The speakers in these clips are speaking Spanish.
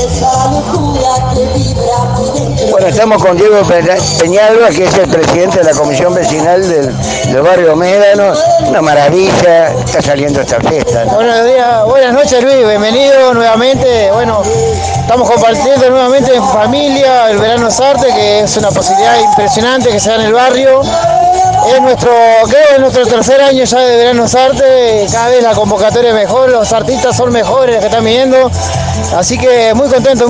Bueno, estamos con Diego Peñalba, que es el presidente de la Comisión Vecinal del barrio Médano. Una maravilla, está saliendo esta fiesta, ¿no? Buenos días, buenas noches Luis, bienvenido nuevamente. Bueno, estamos compartiendo nuevamente en familia el Verano Sarte, que es una posibilidad impresionante que se da en el barrio. Creo que es nuestro tercer año ya de Verano Sarte, cada vez la convocatoria es mejor, los artistas son mejores que están viniendo, así que muy contento.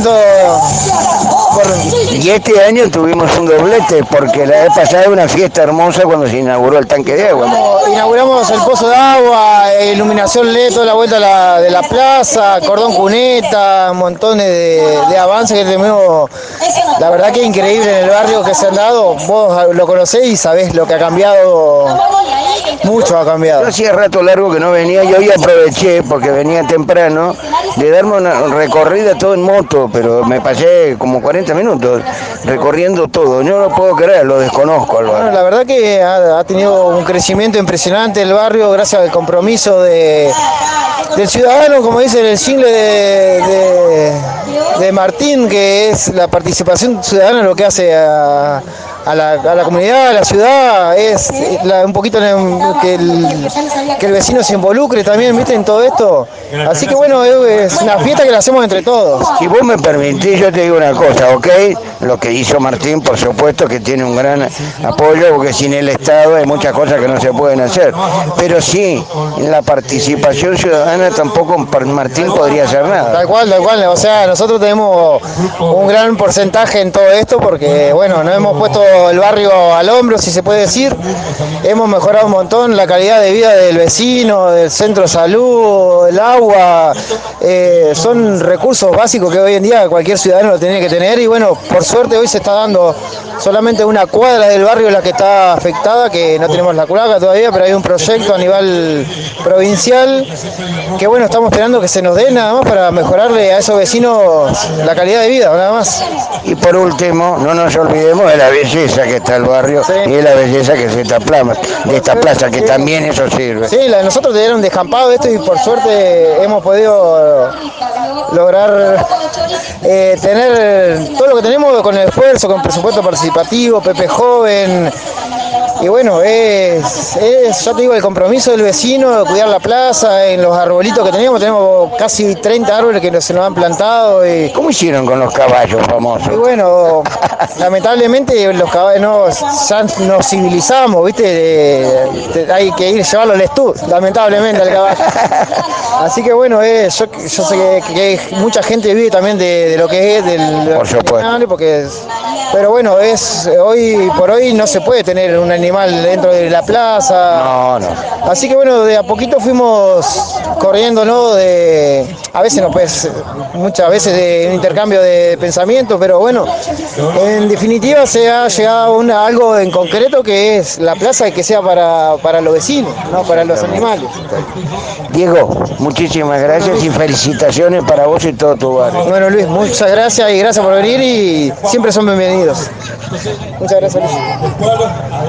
Y este año tuvimos un doblete, porque la vez pasada una fiesta hermosa cuando se inauguró el tanque de agua. Inauguramos el pozo de agua, iluminación LED toda la vuelta de la plaza, cordón cuneta, montones de avances que tenemos. La verdad que es increíble en el barrio que se han dado. Vos lo conocés y sabés lo que ha cambiado. Mucho ha cambiado. Yo hacía rato largo que no venía y hoy aproveché, porque venía temprano, de darme una recorrida todo en moto, pero me pasé como 40 minutos recorriendo todo. Yo no lo puedo creer, lo desconozco al barrio. Bueno, la verdad que ha tenido un crecimiento impresionante el barrio gracias al compromiso del ciudadano, como dice el single de Martín, que es la participación ciudadana lo que hace a la comunidad, a la ciudad, es un poquito que el vecino se involucre también, ¿viste? En todo esto. Así que bueno, es una fiesta que la hacemos entre todos. Si vos me permitís, yo te digo una cosa, ¿ok? Lo que hizo Martín, por supuesto que tiene un gran apoyo, porque sin el Estado hay muchas cosas que no se pueden hacer. Pero sí, en la participación ciudadana tampoco Martín podría hacer nada. Tal cual. O sea, nosotros tenemos un gran porcentaje en todo esto, porque bueno, nos hemos puesto el barrio al hombro, si se puede decir. Hemos mejorado un montón la calidad de vida del vecino, del centro de salud, el agua. Son recursos básicos que hoy en día cualquier ciudadano lo tiene que tener, y bueno, por suerte hoy se está dando solamente una cuadra del barrio la que está afectada, que no tenemos la cloaca todavía, pero hay un proyecto a nivel provincial que bueno, estamos esperando que se nos dé nada más para mejorarle a esos vecinos la calidad de vida, nada más. Y por último, no nos olvidemos de la belleza que está el barrio, sí, y de la belleza que es esta plaza, que también eso sirve. Sí, nosotros teníamos un descampado de esto y por suerte hemos podido lograr tener todo lo que tenemos con el esfuerzo, con presupuesto participativo, Pepe Joven. Y bueno, ya te digo, el compromiso del vecino de cuidar la plaza, en los arbolitos que tenemos casi 30 árboles que se nos han plantado. ¿Cómo hicieron con los caballos famosos? Y bueno, lamentablemente los caballos ya nos civilizamos, ¿viste? Hay que llevarlo al estudio, lamentablemente, al caballo. Así que bueno, yo sé que mucha gente vive también de lo que es del... Por supuesto. Pero bueno, hoy por hoy no se puede tener un animal dentro de la plaza. No. Así que bueno, de a poquito fuimos corriendo, ¿no? A veces no pues, muchas veces de un intercambio de pensamientos, pero bueno, en definitiva se ha llegado a algo en concreto, que es la plaza, y que sea para los vecinos, no para los animales. Diego, muchísimas gracias y felicitaciones para vos y todo tu barrio. Bueno, Luis, muchas gracias y gracias por venir, y siempre son bienvenidos. Muchas gracias, Luis.